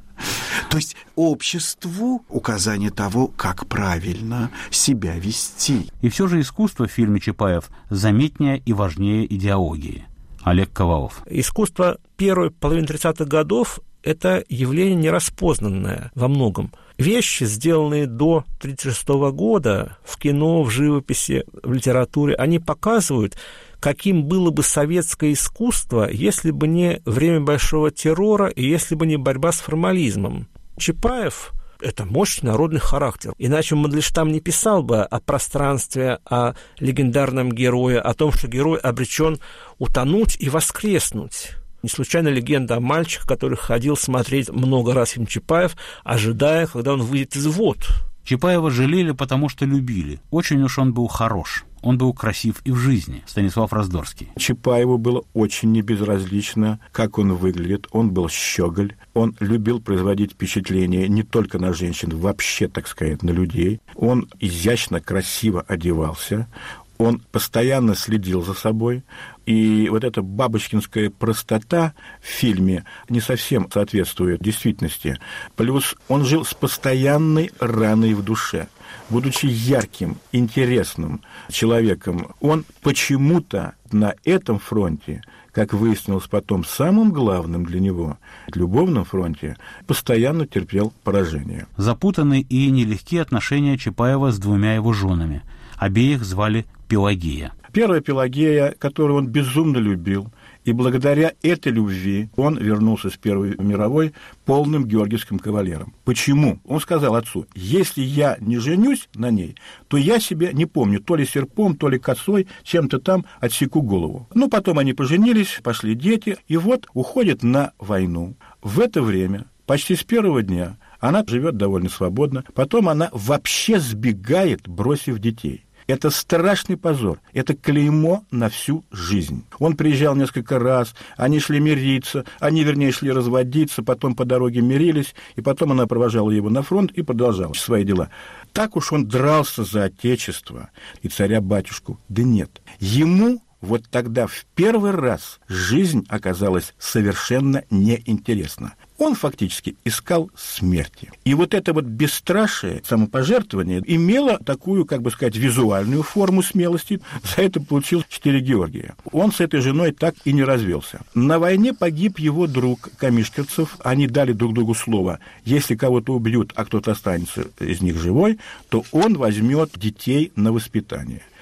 То есть обществу указание того, как правильно себя вести. И все же искусство в фильме Чапаев заметнее и важнее идеологии. Олег Ковалов. Искусство первой половины тридцатых годов – это явление нераспознанное во многом. Вещи, сделанные до тридцать шестого года в кино, в живописи, в литературе, они показывают, каким было бы советское искусство, если бы не время Большого террора и если бы не борьба с формализмом. Чапаев – это мощный народный характер. Иначе Мандельштам не писал бы о пространстве, о легендарном герое, о том, что герой обречен утонуть и воскреснуть. Не случайно легенда о мальчике, который ходил смотреть много раз фильм Чапаев, ожидая, когда он выйдет из вод. Чапаева жалели, потому что любили. Очень уж он был хорош. Он был красив и в жизни. Станислав Раздорский. Чапаеву было очень небезразлично, как он выглядит. Он был щеголь. Он любил производить впечатление не только на женщин, вообще, так сказать, на людей. Он изящно, красиво одевался. Он постоянно следил за собой. И вот эта бабочкинская простота в фильме не совсем соответствует действительности. Плюс он жил с постоянной раной в душе. Будучи ярким, интересным человеком, он почему-то на этом фронте, как выяснилось потом, самым главным для него, любовном фронте, постоянно терпел поражение. Запутаны и нелегкие отношения Чапаева с двумя его женами. Обеих звали Пелагея. Первая Пелагея, которую он безумно любил, и благодаря этой любви он вернулся с Первой мировой полным георгиевским кавалером. Почему? Он сказал отцу: если я не женюсь на ней, то я себя не помню, то ли серпом, то ли косой, чем-то там отсеку голову. Ну, потом они поженились, пошли дети, и вот уходят на войну. В это время, почти с первого дня, она живет довольно свободно, потом она вообще сбегает, бросив детей. Это страшный позор, это клеймо на всю жизнь. Он приезжал несколько раз, они шли мириться, они, вернее, шли разводиться, потом по дороге мирились, и потом она провожала его на фронт и продолжала свои дела. Так уж он дрался за отечество и царя-батюшку. Да нет, ему вот тогда в первый раз жизнь оказалась совершенно неинтересна. Он фактически искал смерти. И вот это вот бесстрашие, самопожертвование имело такую, как бы сказать, визуальную форму смелости. За это получил четыре Георгия. Он с этой женой так и не развелся. На войне погиб его друг Камишкерцев. Они дали друг другу слово: если кого-то убьют, а кто-то останется из них живой, то он возьмет детей на воспитание.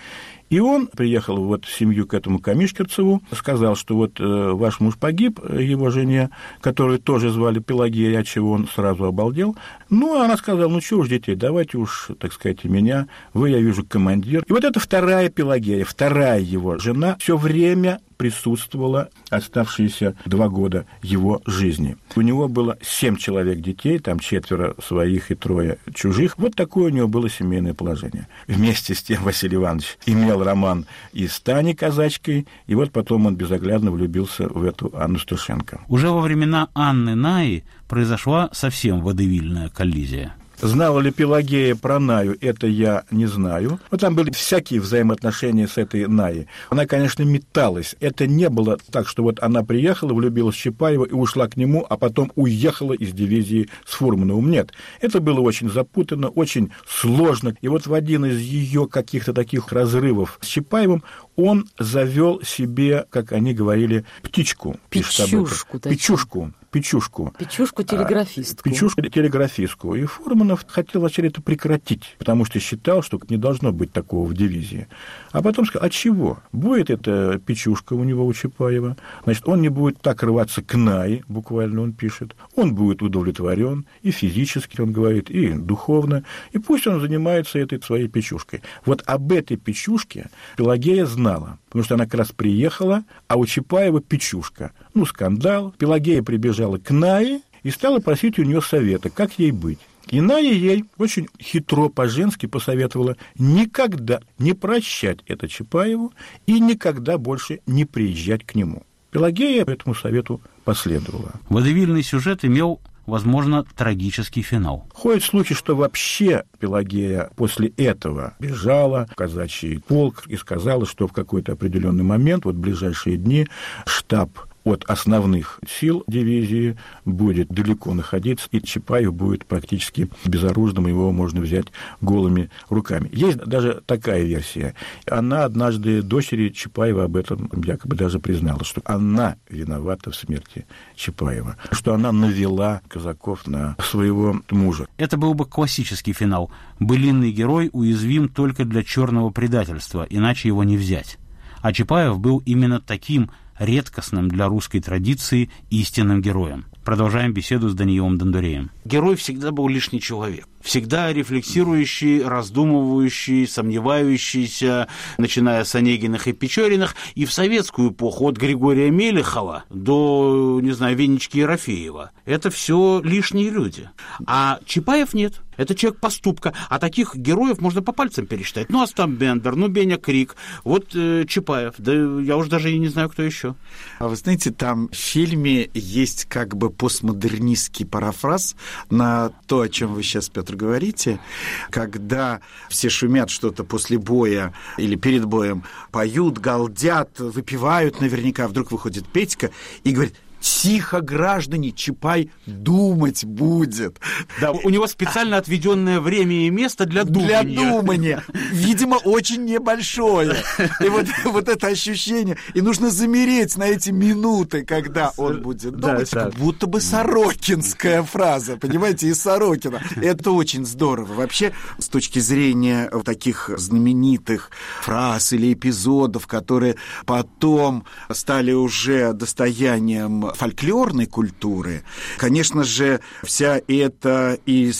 И он приехал вот в семью к этому Камишкерцеву, сказал, что вот э, ваш муж погиб, его жене, которую тоже звали Пелагея, от чего он сразу обалдел. Ну, а она сказала, ну, что уж, детей, давайте уж, так сказать, меня, вы, я вижу, командир. И вот это вторая Пелагея, вторая его жена, все время присутствовала оставшиеся два года его жизни. У него было семь человек детей, там четверо своих и трое чужих. Вот такое у него было семейное положение. Вместе с тем Василий Иванович имел роман и с Таней Казачкой, и вот потом он безоглядно влюбился в эту Анну Сташенко. Уже во времена Анны Наи произошла совсем водевильная коллизия. Знала ли Пелагея про Наю, это я не знаю. Но там были всякие взаимоотношения с этой Наей. Она, конечно, металась. Это не было так, что вот она приехала, влюбилась в Чапаева и ушла к нему, а потом уехала из дивизии с Фурмановым. Нет. Это было очень запутанно, очень сложно. И вот в один из ее каких-то таких разрывов с Чапаевым он завел себе, как они говорили, птичку. Печушку. Печушку. Печушку. Печушку-телеграфистку. Печушку-телеграфистку. И Фурманов хотел вообще это прекратить, потому что считал, что не должно быть такого в дивизии. А потом сказал, а чего? Будет эта печушка у него, у Чапаева. Значит, он не будет так рваться к Нае, буквально он пишет. Он будет удовлетворен и физически, он говорит, и духовно. И пусть он занимается этой своей печушкой. Вот об этой печушке Пелагея знала, потому что она как раз приехала, а у Чапаева печушка. Ну, скандал. Пелагея прибежала к Нае и стала просить у нее совета, как ей быть. И Ная ей очень хитро по-женски посоветовала никогда не прощать это Чапаеву и никогда больше не приезжать к нему. Пелагея этому совету последовала. Водевильный сюжет имел, возможно, трагический финал. Ходит слухи, что вообще Пелагея после этого бежала в казачий полк и сказала, что в какой-то определенный момент, вот в ближайшие дни, штаб от основных сил дивизии будет далеко находиться, и Чапаев будет практически безоружным, его можно взять голыми руками. Есть даже такая версия. Она однажды дочери Чапаева об этом якобы даже признала, что она виновата в смерти Чапаева, что она навела казаков на своего мужа. Это был бы классический финал. Былинный герой уязвим только для черного предательства, иначе его не взять. А Чапаев был именно таким редкостным для русской традиции истинным героем. Продолжаем беседу с Даниилом Дондуреем. Герой всегда был лишний человек. Всегда рефлексирующий, раздумывающий, сомневающийся, начиная с Онегиных и Печориных, и в советскую эпоху от Григория Мелехова до, не знаю, Венечки Ерофеева. Это все лишние люди. А Чапаев нет. Это человек поступка. А таких героев можно по пальцам пересчитать. Ну, Остап Бендер, ну, Беня Крик, вот э, Чапаев. Да я уже даже и не знаю, кто еще. А вы знаете, там в фильме есть как бы постмодернистский парафраз на то, о чем вы сейчас, Петр, говорите, когда все шумят что-то после боя или перед боем, поют, галдят, выпивают наверняка, вдруг выходит Петька и говорит: тихо, граждане, Чапай думать будет. Да, у него специально отведенное время и место для думания. Для думания. Видимо, очень небольшое. И вот, вот это ощущение. И нужно замереть на эти минуты, когда он будет думать. Да, как будто бы сорокинская фраза, понимаете, из Сорокина. Это очень здорово. Вообще, с точки зрения таких знаменитых фраз или эпизодов, которые потом стали уже достоянием фольклорной культуры, конечно же, вся эта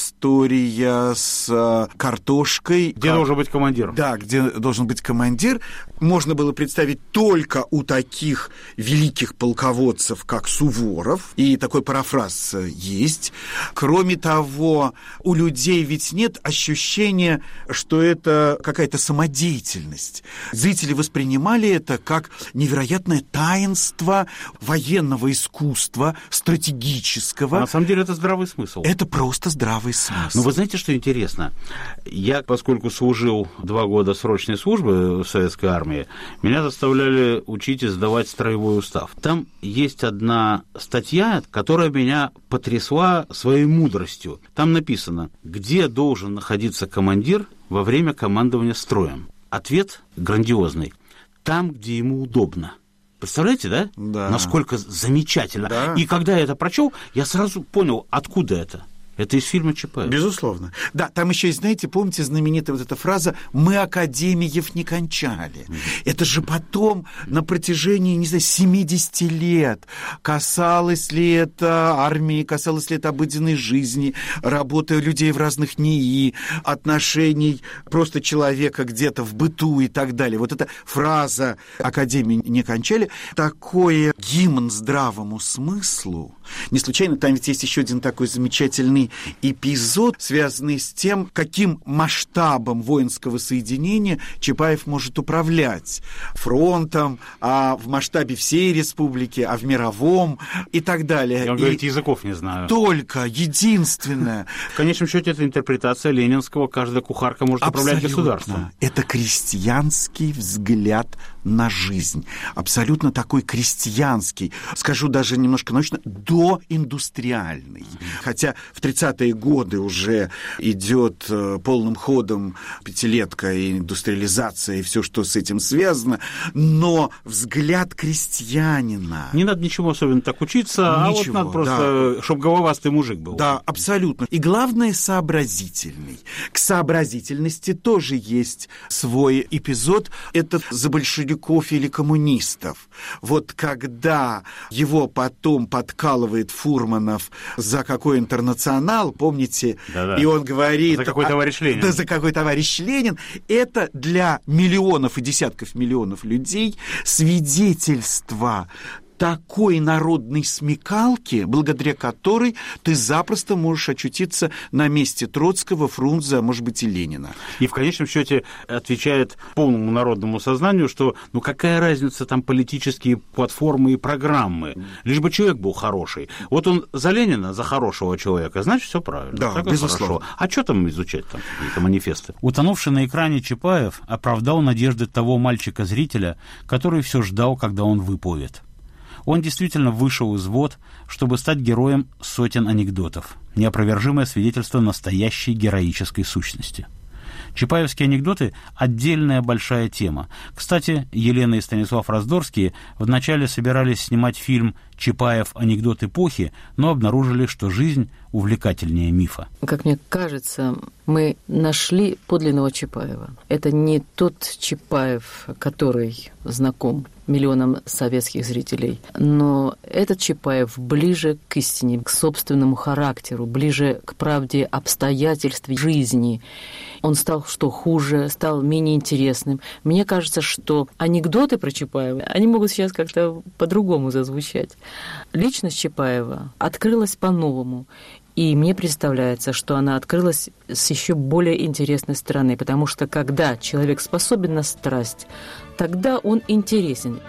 история с картошкой... Где как... должен быть командир. Да, где должен быть командир, можно было представить только у таких великих полководцев, как Суворов, и такой парафраз есть. Кроме того, у людей ведь нет ощущения, что это какая-то самодеятельность. Зрители воспринимали это как невероятное таинство военного искусства, искусства, стратегического. А на самом деле это здравый смысл. Это просто здравый смысл. Но вы знаете, что интересно? Я, поскольку служил два года срочной службы в советской армии, меня заставляли учить и сдавать строевой устав. Там есть одна статья, которая меня потрясла своей мудростью. Там написано, где должен находиться командир во время командования строем. Ответ грандиозный. Там, где ему удобно. Представляете, да? Да. Насколько замечательно. Да. И когда я это прочел, я сразу понял, откуда это. Это из фильма Чапаев. Безусловно. Да, там еще есть, знаете, помните знаменитая вот эта фраза «Мы академиев не кончали». Mm-hmm. Это же потом на протяжении, не знаю, семидесяти лет касалось ли это армии, касалось ли это обыденной жизни, работы людей в разных НИИ, отношений просто человека где-то в быту и так далее. Вот эта фраза «Академии не кончали» такой гимн здравому смыслу. Не случайно там ведь есть еще один такой замечательный эпизод, связанный с тем, каким масштабом воинского соединения Чапаев может управлять. Фронтом, а в масштабе всей республики, а в мировом и так далее. Я, он и говорит, языков не знаю. Только, единственное. В конечном счете, это интерпретация ленинского «каждая кухарка может Абсолютно. Управлять государством». Это крестьянский взгляд на жизнь. Абсолютно такой крестьянский, скажу даже немножко научно, доиндустриальный. Хотя в тридцатые годы уже идет полным ходом пятилетка и индустриализация, и все, что с этим связано, но взгляд крестьянина. Не надо ничего особенно так учиться, ничего, а вот надо просто, да. чтобы головастый мужик был. Да, абсолютно. И главное, сообразительный. К сообразительности тоже есть свой эпизод. Это за большевиков или коммунистов. Вот когда его потом подкалывает Фурманов за какой интернационал, помните, да-да. и он говорит... За какой товарищ Ленин. Да, за какой товарищ Ленин. Это для миллионов и десятков миллионов людей свидетельство такой народной смекалки, благодаря которой ты запросто можешь очутиться на месте Троцкого, Фрунзе, а может быть и Ленина. И в конечном счете отвечает полному народному сознанию, что ну какая разница там политические платформы и программы, лишь бы человек был хороший. Вот он за Ленина, за хорошего человека, значит, все правильно. Да, так безусловно. Хорошо. А что там изучать там какие-то манифесты? Утонувший на экране Чапаев оправдал надежды того мальчика-зрителя, который все ждал, когда он выплывет. Он действительно вышел из вод, чтобы стать героем сотен анекдотов. Неопровержимое свидетельство настоящей героической сущности. Чапаевские анекдоты – отдельная большая тема. Кстати, Елена и Станислав Раздорские вначале собирались снимать фильм «Чапаев. Анекдот эпохи», но обнаружили, что жизнь увлекательнее мифа. Как мне кажется, мы нашли подлинного Чапаева. Это не тот Чапаев, который знаком миллионам советских зрителей, но этот Чапаев ближе к истине, к собственному характеру, ближе к правде обстоятельств жизни. Он стал, что хуже, стал менее интересным. Мне кажется, что анекдоты про Чапаева, они могут сейчас как-то по-другому зазвучать. Личность Чапаева открылась по-новому. И мне представляется, что она открылась с еще более интересной стороны, потому что когда человек способен на страсть, тогда он интересен.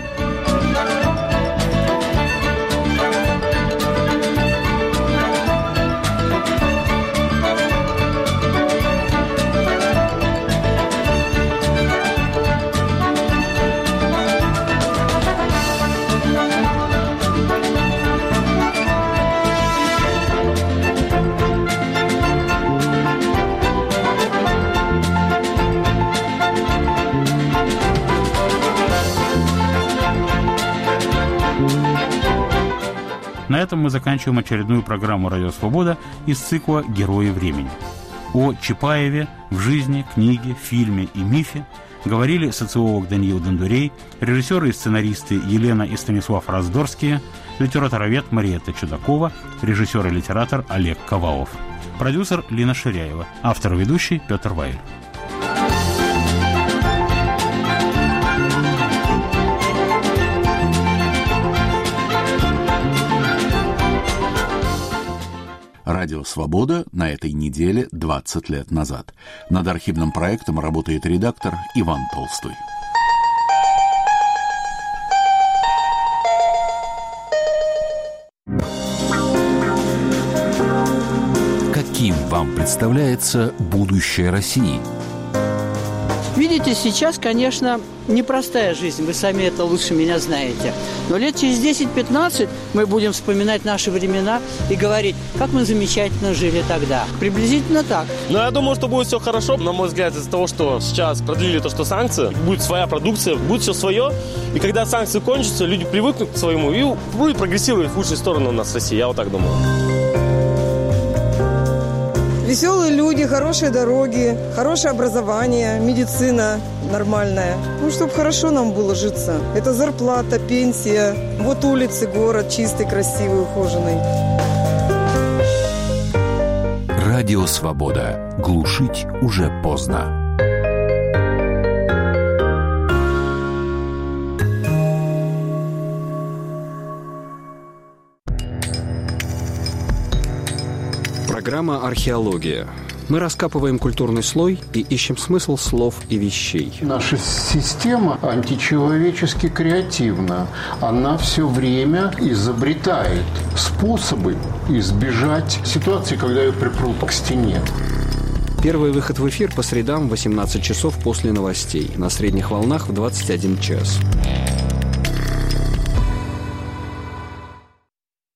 На этом мы заканчиваем очередную программу «Радио Свобода» из цикла «Герои времени». О Чапаеве в жизни, книге, фильме и мифе говорили социолог Даниил Дондурей, режиссеры и сценаристы Елена и Станислав Раздорские, литературовед Мариетта Чудакова, режиссер и литератор Олег Ковалов, продюсер Лина Ширяева, автор и ведущий Петр Вайль. Радио «Свобода» на этой неделе двадцать лет назад. Над архивным проектом работает редактор Иван Толстой. Каким вам представляется будущее России? Видите, сейчас, конечно, непростая жизнь, вы сами это лучше меня знаете. Но лет через десять-пятнадцать мы будем вспоминать наши времена и говорить, как мы замечательно жили тогда. Приблизительно так. Но я думаю, что будет все хорошо. На мой взгляд, из-за того, что сейчас продлили то, что санкции, будет своя продукция, будет все свое. И когда санкции кончатся, люди привыкнут к своему и будет прогрессировать в лучшую сторону у нас в России. Я вот так думаю. Веселые люди, хорошие дороги, хорошее образование, медицина нормальная. Ну, чтобы хорошо нам было житься. Это зарплата, пенсия. Вот улицы, город чистый, красивый, ухоженный. Радио «Свобода». Глушить уже поздно. Программа «Археология». Мы раскапываем культурный слой и ищем смысл слов и вещей. Наша система античеловечески креативна. Она все время изобретает способы избежать ситуации, когда ее припрут к стене. Первый выход в эфир по средам в восемнадцать часов после новостей. На средних волнах в двадцать один час.